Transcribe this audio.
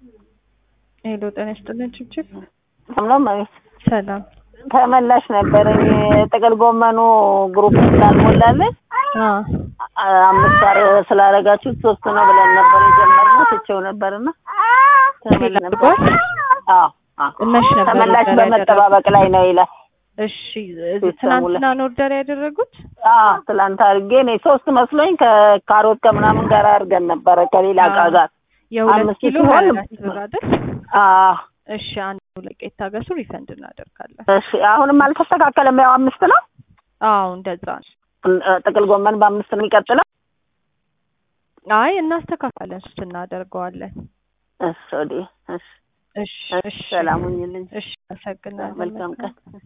ሄሎ ጤና ይስጥልኝ ችብችብ ሰላም ሰላም ተመላሽ ነበረኝ ጥቅል ጎመኑ ግሩፕ ስላልሞላልኝ አምስት ወር ስላረጋችሁ 3 ነው ብለን ነበር የጀመርነው ትቼው ነበርና ተመላሽ ነበር እነሽ ነበር ተመላሽ በመጠባበቅ ላይ ነው ይላል እሺ ትናንትና ነው ኦርደር ያደረጉት ትላንት አርጌ ነው 3 መስሎኝ ከካሮት ከምናምን ጋር አርገን ነበር ከሌላ ጋር የ2 ኪሎ አይደል እሺ አንዱ ለቄት ታገሱ ሪፈንድ እናደርጋለን እሺ አሁንም አልተስተካከለም ያው 5 ነው እንደዛ ጥቅል ጎመን በ5 ነው የሚቀጥለው አይ እናስተካክለን እናደርገዋለን እሺ ሰላም ሁኚልኝ እሺ አሰግናለሁ መልካም ቀን